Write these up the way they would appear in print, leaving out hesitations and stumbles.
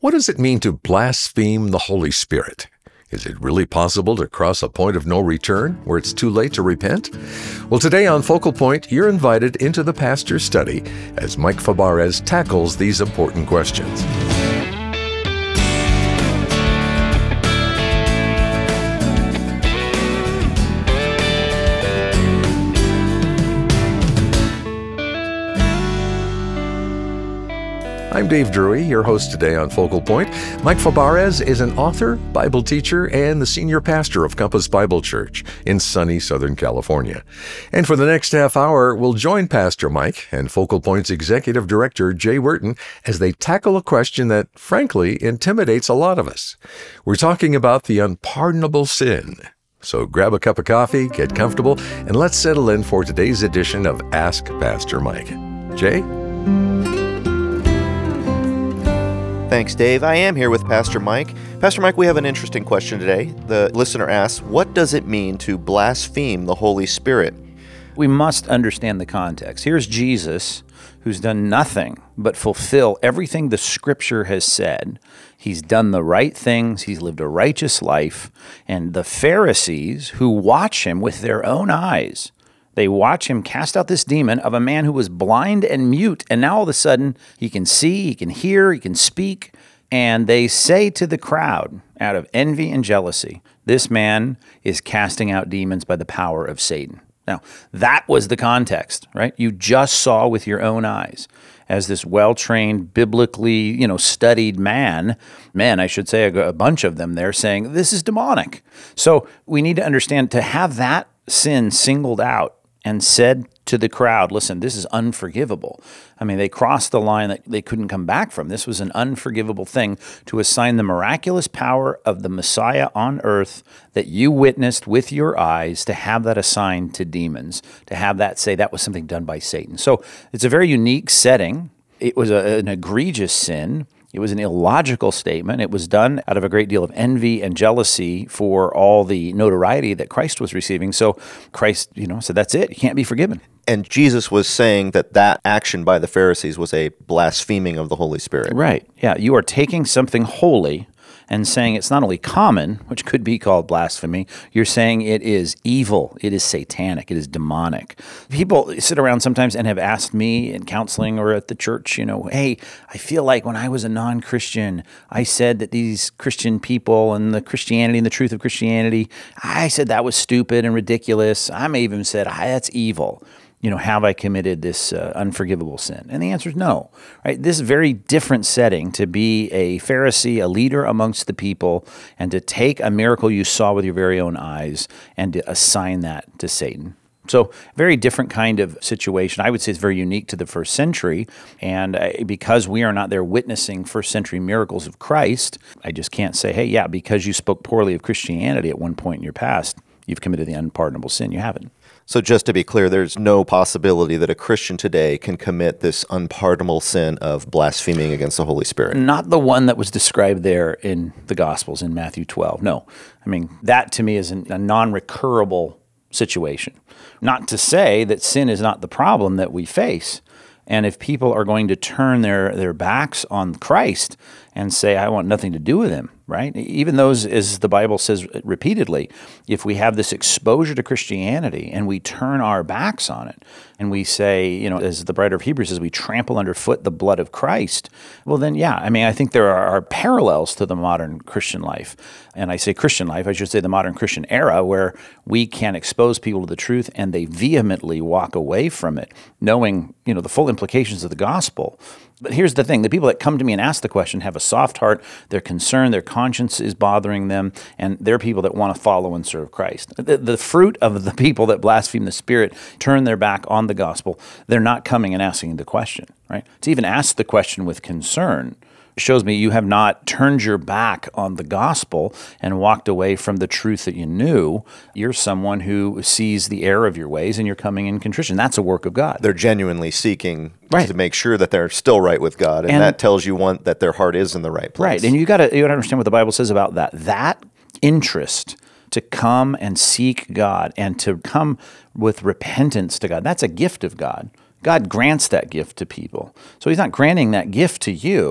What does it mean to blaspheme the Holy Spirit? Is it really possible to cross a point of no return where it's too late to repent? Well, today on Focal Point, you're invited into the pastor's study as Mike Fabarez tackles these important questions. I'm Dave Drury, your host today on Focal Point. Mike Fabarez is an author, Bible teacher, and the senior pastor of Compass Bible Church in sunny Southern California. And for the next half hour, we'll join Pastor Mike and Focal Point's executive director, Jay Wharton, as they tackle a question that, frankly, intimidates a lot of us. We're talking about the unpardonable sin. So grab a cup of coffee, get comfortable, and let's settle in for today's edition of Ask Pastor Mike. Jay? Thanks, Dave. I am here with Pastor Mike. Pastor Mike, we have an interesting question today. The listener asks, what does it mean to blaspheme the Holy Spirit? We must understand the context. Here's Jesus, who's done nothing but fulfill everything the Scripture has said. He's done the right things. He's lived a righteous life. And the Pharisees, who watch him with their own eyes, they watch him cast out this demon of a man who was blind and mute, and now all of a sudden he can see, he can hear, he can speak, and they say to the crowd, out of envy and jealousy, this man is casting out demons by the power of Satan. Now, that was the context, right? You just saw with your own eyes as this well-trained, biblically, studied men, I should say, a bunch of them there saying, this is demonic. So we need to understand, to have that sin singled out and said to the crowd, listen, this is unforgivable. I mean, they crossed the line that they couldn't come back from. This was an unforgivable thing to assign the miraculous power of the Messiah on earth that you witnessed with your eyes, to have that assigned to demons, to have that say that was something done by Satan. So it's a very unique setting. It was an egregious sin. It was an illogical statement. It was done out of a great deal of envy and jealousy for all the notoriety that Christ was receiving. So Christ, said, that's it. You can't be forgiven. And Jesus was saying that action by the Pharisees was a blaspheming of the Holy Spirit. Right. Yeah. You are taking something holy and saying it's not only common, which could be called blasphemy, you're saying it is evil, it is satanic, it is demonic. People sit around sometimes and have asked me in counseling or at the church, hey, I feel like when I was a non-Christian, I said that these Christian people and the Christianity and the truth of Christianity, I said that was stupid and ridiculous. I may even said, that's evil. Have I committed this unforgivable sin? And the answer is no, right? This very different setting to be a Pharisee, a leader amongst the people, and to take a miracle you saw with your very own eyes and to assign that to Satan. So very different kind of situation. I would say it's very unique to the first century. And because we are not there witnessing first century miracles of Christ, I just can't say, hey, yeah, because you spoke poorly of Christianity at one point in your past, you've committed the unpardonable sin. You haven't. So just to be clear, there's no possibility that a Christian today can commit this unpardonable sin of blaspheming against the Holy Spirit. Not the one that was described there in the Gospels in Matthew 12. No. I mean, that to me is a non-recurrable situation. Not to say that sin is not the problem that we face. And if people are going to turn their backs on Christ and say, I want nothing to do with him, right? Even those, as the Bible says repeatedly, if we have this exposure to Christianity and we turn our backs on it and we say, as the writer of Hebrews says, we trample underfoot the blood of Christ, well then, yeah, I think there are parallels to the modern Christian life. And I say Christian life, I should say the modern Christian era, where we can expose people to the truth and they vehemently walk away from it, knowing, the full implications of the gospel. But here's the thing. The people that come to me and ask the question have a soft heart. They're concerned. Their conscience is bothering them. And they're people that want to follow and serve Christ. The fruit of the people that blaspheme the Spirit, turn their back on the gospel, they're not coming and asking the question, right? To even ask the question with concern shows me you have not turned your back on the gospel and walked away from the truth that you knew. You're someone who sees the error of your ways and you're coming in contrition. That's a work of God. They're genuinely seeking to make sure that they're still right with God. And that tells you, that their heart is in the right place. Right. And you got to understand what the Bible says about that. That interest to come and seek God and to come with repentance to God, that's a gift of God. God grants that gift to people. So he's not granting that gift to you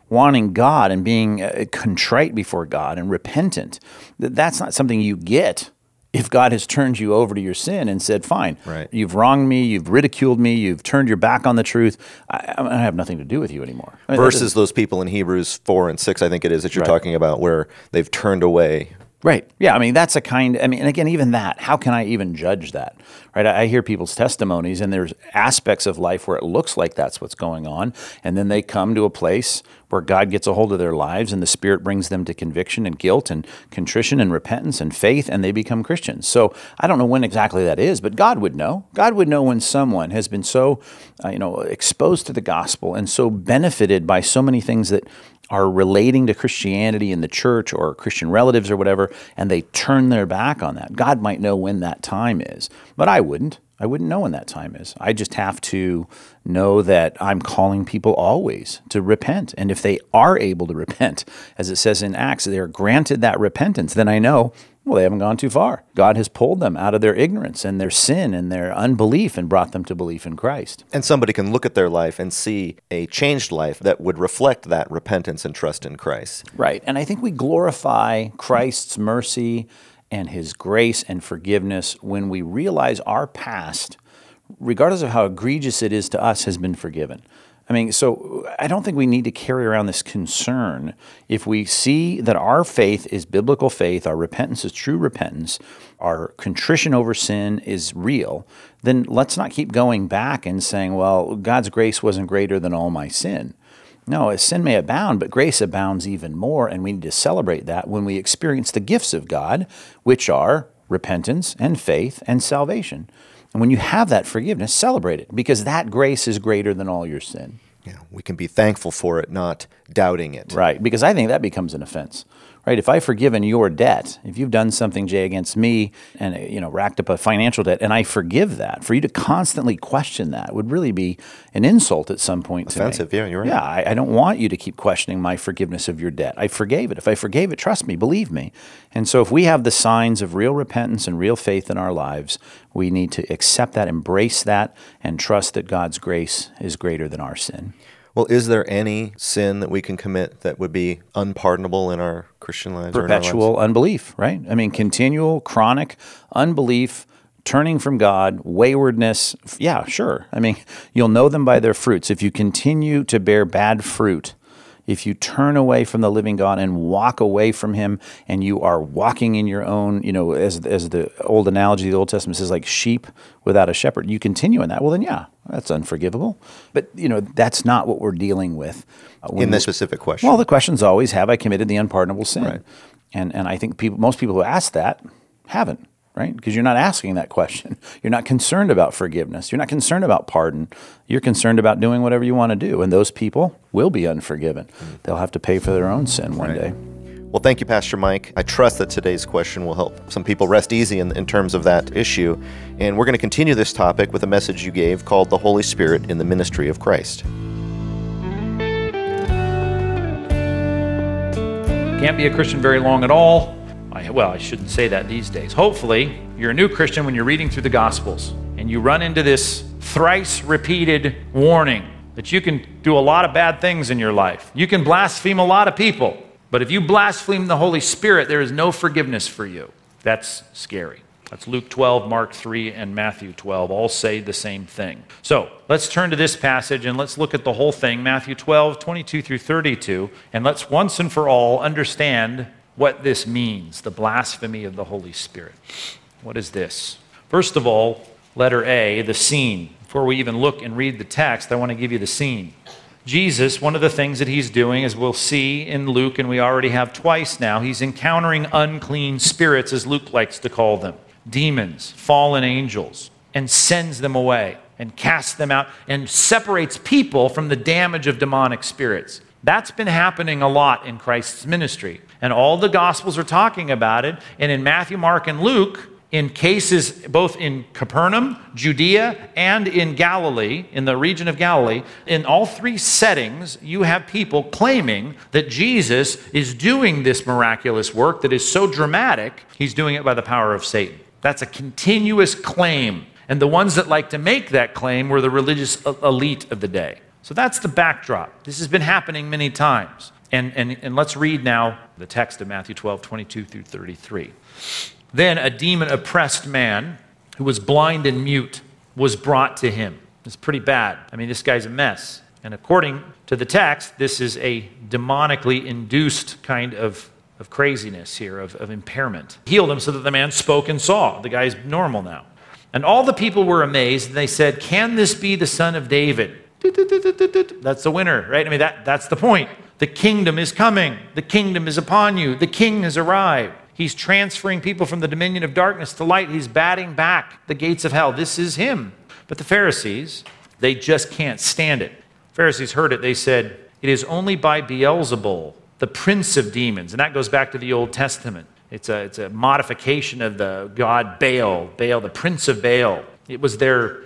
wanting God and being contrite before God and repentant, that's not something you get if God has turned you over to your sin and said, fine, Right. You've wronged me, you've ridiculed me, you've turned your back on the truth, I have nothing to do with you anymore. I mean, Versus those people in Hebrews 4 and 6, I think it is, that you're talking about, where they've turned away. Right. Yeah. I mean, that's and again, even that, how can I even judge that? Right. I hear people's testimonies, and there's aspects of life where it looks like that's what's going on. And then they come to a place where God gets a hold of their lives and the Spirit brings them to conviction and guilt and contrition and repentance and faith, and they become Christians. So I don't know when exactly that is, but God would know. God would know when someone has been so, exposed to the gospel and so benefited by so many things that are relating to Christianity in the church or Christian relatives or whatever, and they turn their back on that. God might know when that time is, but I wouldn't. I wouldn't know when that time is. I just have to know that I'm calling people always to repent. And if they are able to repent, as it says in Acts, they are granted that repentance, then I know, well, they haven't gone too far. God has pulled them out of their ignorance and their sin and their unbelief and brought them to belief in Christ. And somebody can look at their life and see a changed life that would reflect that repentance and trust in Christ. Right. And I think we glorify Christ's mercy and His grace and forgiveness when we realize our past, regardless of how egregious it is to us, has been forgiven. I mean, so I don't think we need to carry around this concern. If we see that our faith is biblical faith, our repentance is true repentance, our contrition over sin is real, then let's not keep going back and saying, well, God's grace wasn't greater than all my sin. No, sin may abound, but grace abounds even more, and we need to celebrate that when we experience the gifts of God, which are repentance and faith and salvation. And when you have that forgiveness, celebrate it, because that grace is greater than all your sin. Yeah, we can be thankful for it, not doubting it. Right, because I think that becomes an offense. Right, if I've forgiven your debt, if you've done something, Jay, against me and racked up a financial debt, and I forgive that, for you to constantly question that would really be an insult at some point to me. Offensive, yeah, you're right. Yeah, I don't want you to keep questioning my forgiveness of your debt. I forgave it. If I forgave it, trust me, believe me. And so if we have the signs of real repentance and real faith in our lives, we need to accept that, embrace that, and trust that God's grace is greater than our sin. Well, is there any sin that we can commit that would be unpardonable in our Christian lives? Perpetual unbelief, right? I mean, continual, chronic unbelief, turning from God, waywardness. Yeah, sure. I mean, you'll know them by their fruits. If you continue to bear bad fruit, if you turn away from the living God and walk away from Him, and you are walking in your own, as the old analogy of the Old Testament says, like sheep without a shepherd, you continue in that, well then, yeah, that's unforgivable. But, that's not what we're dealing with. In this specific question. Well, the question's always, have I committed the unpardonable sin? Right. And I think most people who ask that haven't. Right? Because you're not asking that question. You're not concerned about forgiveness. You're not concerned about pardon. You're concerned about doing whatever you want to do. And those people will be unforgiven. They'll have to pay for their own sin one day. Well, thank you, Pastor Mike. I trust that today's question will help some people rest easy in terms of that issue. And we're going to continue this topic with a message you gave called The Holy Spirit in the Ministry of Christ. Can't be a Christian very long at all. I shouldn't say that these days. Hopefully, you're a new Christian when you're reading through the Gospels and you run into this thrice repeated warning that you can do a lot of bad things in your life. You can blaspheme a lot of people, but if you blaspheme the Holy Spirit, there is no forgiveness for you. That's scary. That's Luke 12, Mark 3, and Matthew 12. All say the same thing. So let's turn to this passage and let's look at the whole thing, Matthew 12, 22 through 32, and let's once and for all understand what this means, the blasphemy of the Holy Spirit. What is this? First of all, letter A, the scene. Before we even look and read the text, I want to give you the scene. Jesus, one of the things that he's doing, as we'll see in Luke, and we already have twice now, he's encountering unclean spirits, as Luke likes to call them, demons, fallen angels, and sends them away and casts them out and separates people from the damage of demonic spirits. That's been happening a lot in Christ's ministry. And all the Gospels are talking about it. And in Matthew, Mark, and Luke, in cases both in Capernaum, Judea, and in Galilee, in the region of Galilee, in all three settings, you have people claiming that Jesus is doing this miraculous work that is so dramatic, he's doing it by the power of Satan. That's a continuous claim. And the ones that like to make that claim were the religious elite of the day. So that's the backdrop. This has been happening many times. And let's read now the text of Matthew 12, 22 through 33. Then a demon-oppressed man who was blind and mute was brought to him. It's pretty bad. I mean, this guy's a mess. And according to the text, this is a demonically induced kind of craziness here, of impairment. Healed him so that the man spoke and saw. The guy's normal now. And all the people were amazed, and they said, "Can this be the son of David?" That's the winner, right? I mean, that's the point. The kingdom is coming. The kingdom is upon you. The king has arrived. He's transferring people from the dominion of darkness to light. He's batting back the gates of hell. This is him. But the Pharisees, they just can't stand it. Pharisees heard it. They said, "It is only by Beelzebul, the prince of demons." And that goes back to the Old Testament. It's a modification of the god Baal, the prince of Baal. It was their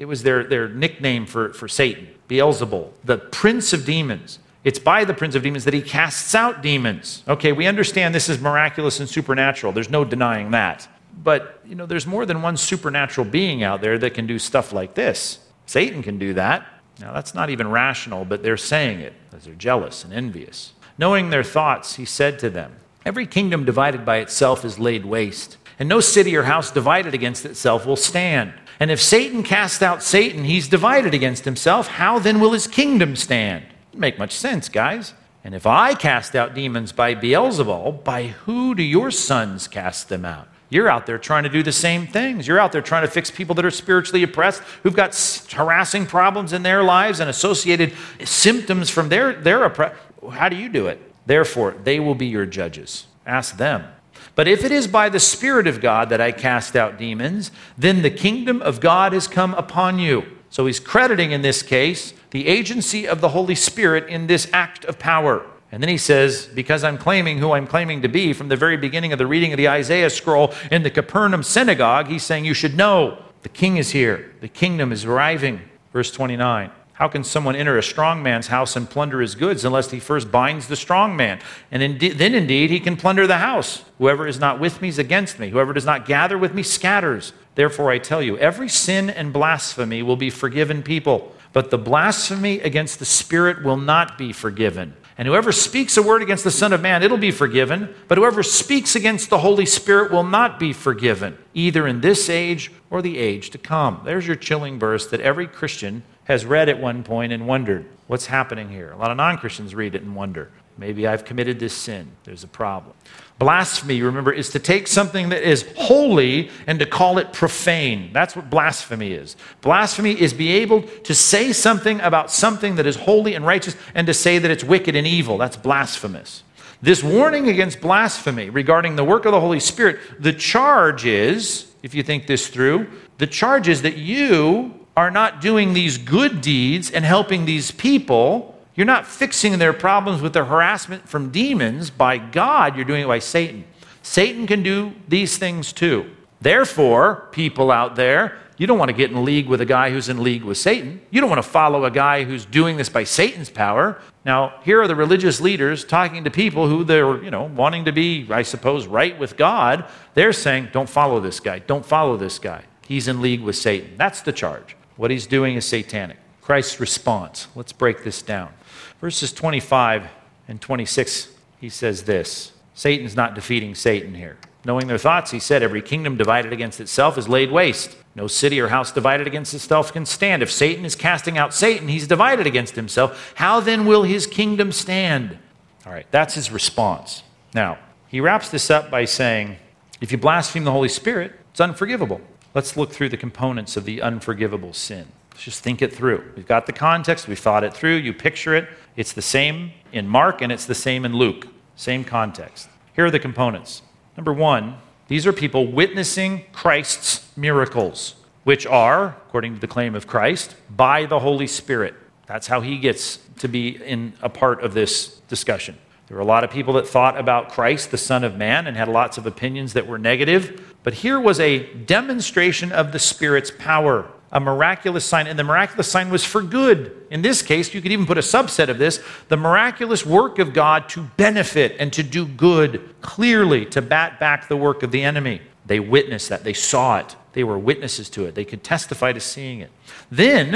nickname for Satan, Beelzebul, the prince of demons. It's by the prince of demons that he casts out demons. Okay, we understand this is miraculous and supernatural. There's no denying that. But, there's more than one supernatural being out there that can do stuff like this. Satan can do that. Now, that's not even rational, but they're saying it because they're jealous and envious. Knowing their thoughts, he said to them, "Every kingdom divided by itself is laid waste, and no city or house divided against itself will stand. And if Satan cast out Satan, he's divided against himself. How then will his kingdom stand?" Doesn't make much sense, guys. "And if I cast out demons by Beelzebul, by who do your sons cast them out?" You're out there trying to do the same things. You're out there trying to fix people that are spiritually oppressed, who've got harassing problems in their lives and associated symptoms from their oppression. How do you do it? Therefore, they will be your judges. Ask them. "But if it is by the Spirit of God that I cast out demons, then the kingdom of God has come upon you." So he's crediting, in this case, the agency of the Holy Spirit in this act of power. And then he says, because I'm claiming who I'm claiming to be from the very beginning of the reading of the Isaiah scroll in the Capernaum synagogue, he's saying you should know the king is here. The kingdom is arriving. Verse 29. "How can someone enter a strong man's house and plunder his goods unless he first binds the strong man? And then indeed he can plunder the house. Whoever is not with me is against me. Whoever does not gather with me scatters. Therefore I tell you, every sin and blasphemy will be forgiven people, but the blasphemy against the Spirit will not be forgiven. And whoever speaks a word against the Son of Man, it'll be forgiven. But whoever speaks against the Holy Spirit will not be forgiven, either in this age or the age to come." There's your chilling verse that every Christian has read at one point and wondered, what's happening here? A lot of non-Christians read it and wonder, maybe I've committed this sin. There's a problem. Blasphemy, remember, is to take something that is holy and to call it profane. That's what blasphemy is. Blasphemy is be able to say something about something that is holy and righteous and to say that it's wicked and evil. That's blasphemous. This warning against blasphemy regarding the work of the Holy Spirit, the charge is, if you think this through, the charge is that you are not doing these good deeds and helping these people. You're not fixing their problems with their harassment from demons by God. You're doing it by Satan. Satan can do these things too. Therefore, people out there, you don't want to get in league with a guy who's in league with Satan. You don't want to follow a guy who's doing this by Satan's power. Now, here are the religious leaders talking to people who they're, wanting to be, I suppose, right with God. They're saying, don't follow this guy. Don't follow this guy. He's in league with Satan. That's the charge. What he's doing is satanic. Christ's response. Let's break this down. Verses 25 and 26, he says this. Satan's not defeating Satan here. Knowing their thoughts, he said, every kingdom divided against itself is laid waste. No city or house divided against itself can stand. If Satan is casting out Satan, he's divided against himself. How then will his kingdom stand? All right, that's his response. Now, he wraps this up by saying, if you blaspheme the Holy Spirit, it's unforgivable. Let's look through the components of the unforgivable sin. Let's just think it through. We've got the context. We've thought it through. You picture it. It's the same in Mark and it's the same in Luke. Same context. Here are the components. Number one, these are people witnessing Christ's miracles, which are, according to the claim of Christ, by the Holy Spirit. That's how he gets to be in a part of this discussion. There were a lot of people that thought about Christ, the Son of Man, and had lots of opinions that were negative. But here was a demonstration of the Spirit's power, a miraculous sign, and the miraculous sign was for good. In this case, you could even put a subset of this, the miraculous work of God to benefit and to do good, clearly to bat back the work of the enemy. They witnessed that. They saw it. They were witnesses to it. They could testify to seeing it. Then,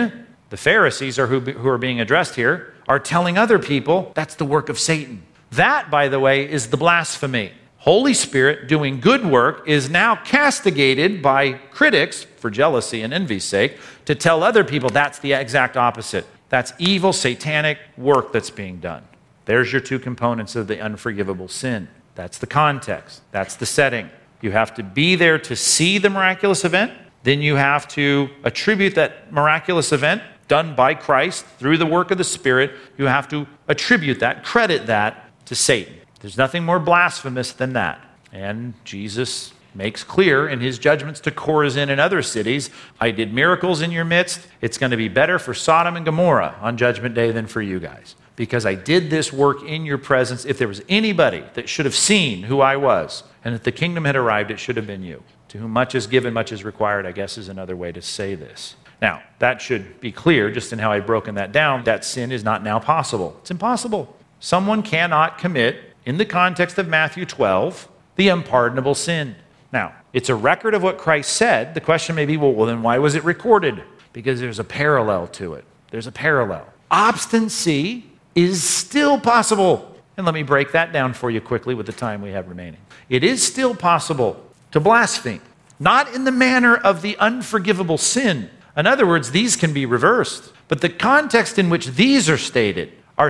The Pharisees who are being addressed here are telling other people that's the work of Satan. That, by the way, is the blasphemy. Holy Spirit doing good work is now castigated by critics for jealousy and envy's sake to tell other people that's the exact opposite. That's evil, satanic work that's being done. There's your two components of the unforgivable sin. That's the context. That's the setting. You have to be there to see the miraculous event. Then you have to attribute that miraculous event done by Christ through the work of the Spirit. You have to attribute that, credit that to Satan. There's nothing more blasphemous than that. And Jesus makes clear in his judgments to Chorazin and other cities, I did miracles in your midst. It's going to be better for Sodom and Gomorrah on Judgment Day than for you guys, because I did this work in your presence. If there was anybody that should have seen who I was, and if the kingdom had arrived, it should have been you. To whom much is given, much is required, I guess is another way to say this. Now, that should be clear just in how I've broken that down. That sin is not now possible. It's impossible. Someone cannot commit, in the context of Matthew 12, the unpardonable sin. Now, it's a record of what Christ said. The question may be, well, then why was it recorded? Because there's a parallel to it. There's a parallel. Obstinacy is still possible. And let me break that down for you quickly with the time we have remaining. It is still possible to blaspheme, not in the manner of the unforgivable sin. In other words, these can be reversed. But the context in which these are stated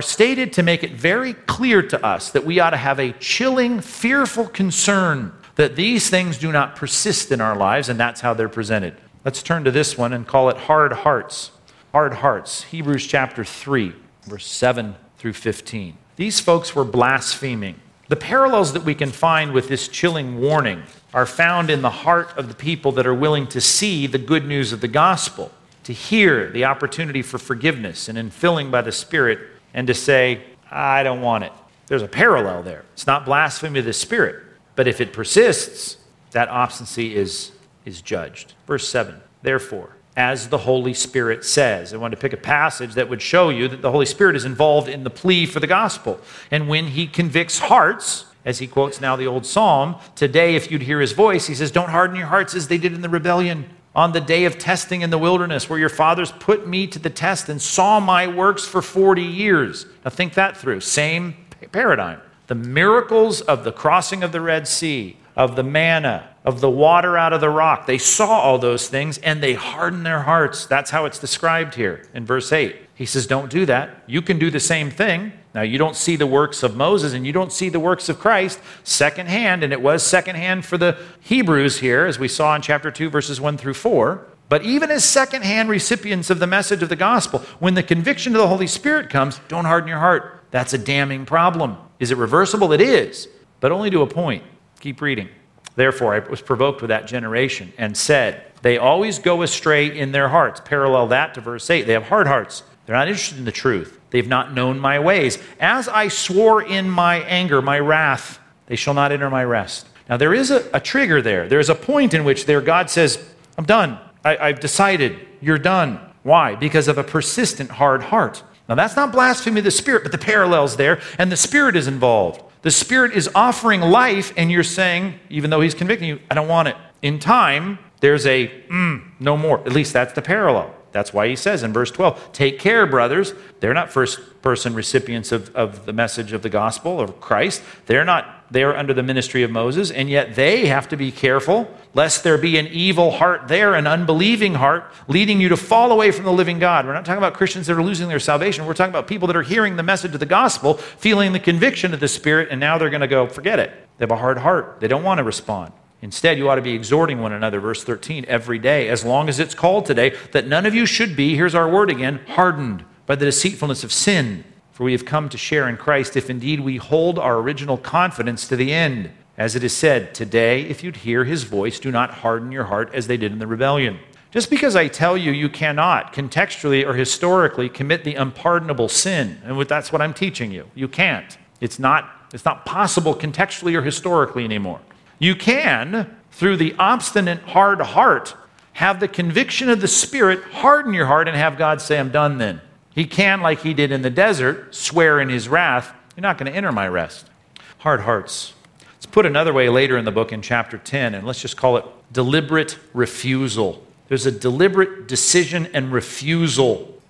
to make it very clear to us that we ought to have a chilling, fearful concern that these things do not persist in our lives, and that's how they're presented. Let's turn to this one and call it hard hearts. Hard hearts. Hebrews chapter 3, verse 7 through 15. These folks were blaspheming. The parallels that we can find with this chilling warning are found in the heart of the people that are willing to see the good news of the gospel, to hear the opportunity for forgiveness and infilling by the Spirit, and to say, I don't want it. There's a parallel there. It's not blasphemy of the Spirit, but if it persists, that obstinacy is judged. Verse 7, therefore, as the Holy Spirit says. I want to pick a passage that would show you that the Holy Spirit is involved in the plea for the gospel. And when he convicts hearts, as he quotes now the old psalm, today if you'd hear his voice, he says, don't harden your hearts as they did in the rebellion on the day of testing in the wilderness, where your fathers put me to the test and saw my works for 40 years. Now think that through. Same paradigm. The miracles of the crossing of the Red Sea, of the manna, of the water out of the rock. They saw all those things and they hardened their hearts. That's how it's described here in verse 8. He says, don't do that. You can do the same thing. Now, you don't see the works of Moses and you don't see the works of Christ secondhand, and it was secondhand for the Hebrews here, as we saw in chapter 2, verses 1 through 4. But even as secondhand recipients of the message of the gospel, when the conviction of the Holy Spirit comes, don't harden your heart. That's a damning problem. Is it reversible? It is, but only to a point. Keep reading. Therefore, I was provoked with that generation and said, they always go astray in their hearts. Parallel that to verse 8. They have hard hearts. They're not interested in the truth. They've not known my ways. As I swore in my anger, my wrath, they shall not enter my rest. Now, there is a trigger there. There's a point in which there God says, I'm done. I've decided. You're done. Why? Because of a persistent hard heart. Now, that's not blasphemy of the Spirit, but the parallel's there, and the Spirit is involved. The Spirit is offering life, and you're saying, even though he's convicting you, I don't want it. In time, there's a no more. At least that's the parallel. That's why he says in verse 12, take care, brothers. They're not first-person recipients of the message of the gospel of Christ. They're under the ministry of Moses, and yet they have to be careful lest there be an evil heart there, an unbelieving heart, leading you to fall away from the living God. We're not talking about Christians that are losing their salvation. We're talking about people that are hearing the message of the gospel, feeling the conviction of the Spirit, and now they're going to go, forget it. They have a hard heart. They don't want to respond. Instead, you ought to be exhorting one another, verse 13, every day, as long as it's called today, that none of you should be, here's our word again, hardened by the deceitfulness of sin. For we have come to share in Christ, if indeed we hold our original confidence to the end. As it is said, today, if you'd hear his voice, do not harden your heart as they did in the rebellion. Just because I tell you you cannot, contextually or historically, commit the unpardonable sin, and that's what I'm teaching you. You can't. It's not possible contextually or historically anymore. You can, through the obstinate hard heart, have the conviction of the Spirit harden your heart and have God say, I'm done then. He can, like he did in the desert, swear in his wrath, you're not going to enter my rest. Hard hearts. It's put another way later in the book in chapter 10, and let's just call it deliberate refusal. There's a deliberate decision and refusal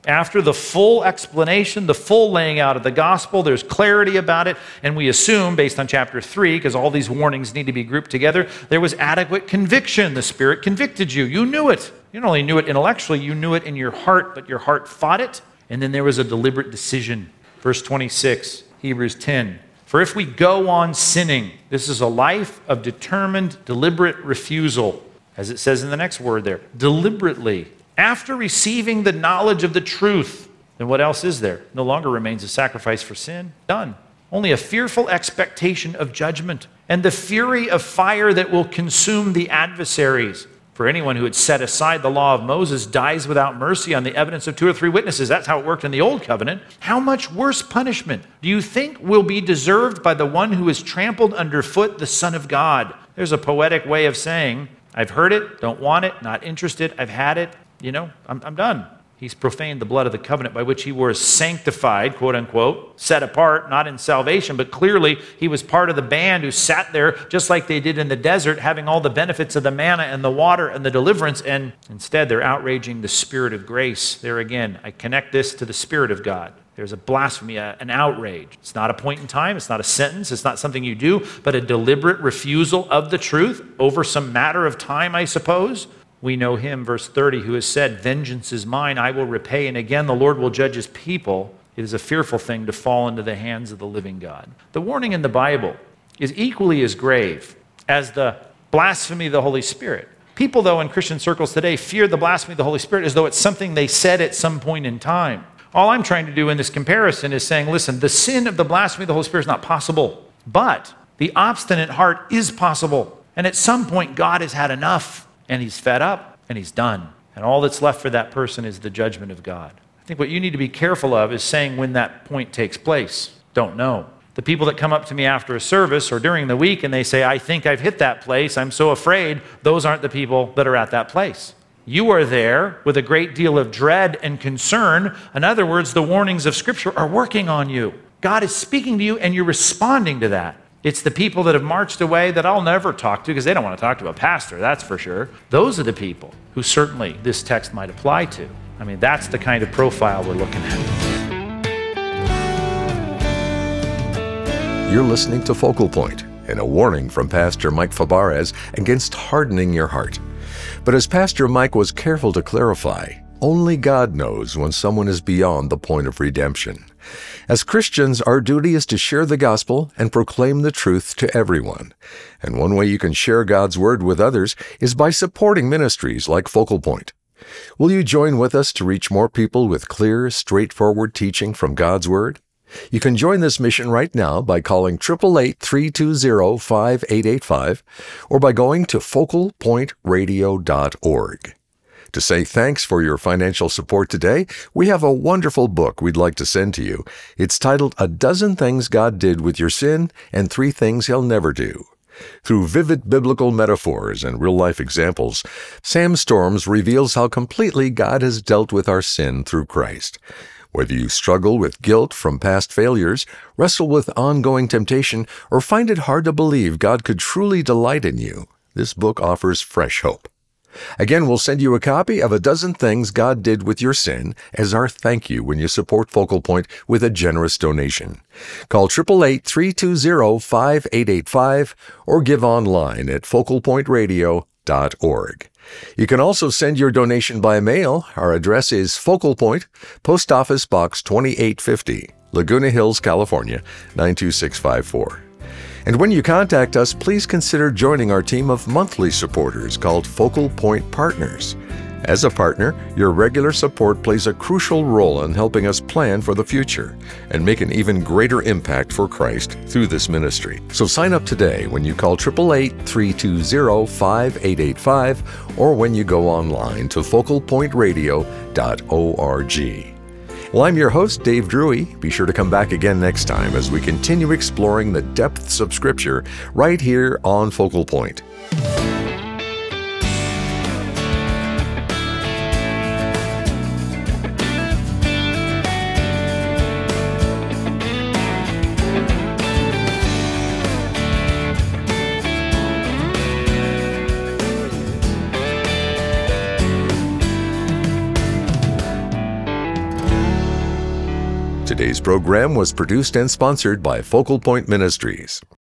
After the full explanation, the full laying out of the gospel, there's clarity about it, and we assume, based on chapter 3, because all these warnings need to be grouped together, there was adequate conviction. The Spirit convicted you. You knew it. You not only knew it intellectually, you knew it in your heart, but your heart fought it. And then there was a deliberate decision. Verse 26, Hebrews 10. For if we go on sinning, this is a life of determined, deliberate refusal, as it says in the next word there, deliberately. After receiving the knowledge of the truth, then what else is there? No longer remains a sacrifice for sin. Done. Only a fearful expectation of judgment and the fury of fire that will consume the adversaries. For anyone who had set aside the law of Moses dies without mercy on the evidence of 2 or 3 witnesses. That's how it worked in the Old Covenant. How much worse punishment do you think will be deserved by the one who has trampled underfoot the Son of God? There's a poetic way of saying, I've heard it, don't want it, not interested, I've had it. I'm done. He's profaned the blood of the covenant by which he was sanctified, quote unquote, set apart, not in salvation, but clearly he was part of the band who sat there just like they did in the desert, having all the benefits of the manna and the water and the deliverance, and instead they're outraging the Spirit of grace. There again, I connect this to the Spirit of God. There's a blasphemy, an outrage. It's not a point in time. It's not a sentence. It's not something you do, but a deliberate refusal of the truth over some matter of time, I suppose. We know him, verse 30, who has said, vengeance is mine, I will repay. And again, the Lord will judge his people. It is a fearful thing to fall into the hands of the living God. The warning in the Bible is equally as grave as the blasphemy of the Holy Spirit. People, though, in Christian circles today fear the blasphemy of the Holy Spirit as though it's something they said at some point in time. All I'm trying to do in this comparison is saying, listen, the sin of the blasphemy of the Holy Spirit is not possible, but the obstinate heart is possible. And at some point, God has had enough. And he's fed up, and he's done. And all that's left for that person is the judgment of God. I think what you need to be careful of is saying when that point takes place. Don't know. The people that come up to me after a service or during the week and they say, I think I've hit that place, I'm so afraid, those aren't the people that are at that place. You are there with a great deal of dread and concern. In other words, the warnings of Scripture are working on you. God is speaking to you, and you're responding to that. It's the people that have marched away that I'll never talk to because they don't want to talk to a pastor, that's for sure. Those are the people who certainly this text might apply to. I mean, that's the kind of profile we're looking at. You're listening to Focal Point, and a warning from Pastor Mike Fabarez against hardening your heart. But as Pastor Mike was careful to clarify, only God knows when someone is beyond the point of redemption. As Christians, our duty is to share the gospel and proclaim the truth to everyone. And one way you can share God's word with others is by supporting ministries like Focal Point. Will you join with us to reach more people with clear, straightforward teaching from God's word? You can join this mission right now by calling 888-320-5885 or by going to focalpointradio.org. To say thanks for your financial support today, we have a wonderful book we'd like to send to you. It's titled A Dozen Things God Did with Your Sin and 3 Things He'll Never Do. Through vivid biblical metaphors and real-life examples, Sam Storms reveals how completely God has dealt with our sin through Christ. Whether you struggle with guilt from past failures, wrestle with ongoing temptation, or find it hard to believe God could truly delight in you, this book offers fresh hope. Again, we'll send you a copy of A Dozen Things God Did with Your Sin as our thank you when you support Focal Point with a generous donation. Call 888-320-5885 or give online at focalpointradio.org. You can also send your donation by mail. Our address is Focal Point, Post Office Box 2850, Laguna Hills, California, 92654. And when you contact us, please consider joining our team of monthly supporters called Focal Point Partners. As a partner, your regular support plays a crucial role in helping us plan for the future and make an even greater impact for Christ through this ministry. So sign up today when you call 888-320-5885 or when you go online to focalpointradio.org. Well, I'm your host, Dave Drury. Be sure to come back again next time as we continue exploring the depths of Scripture right here on Focal Point. Today's program was produced and sponsored by Focal Point Ministries.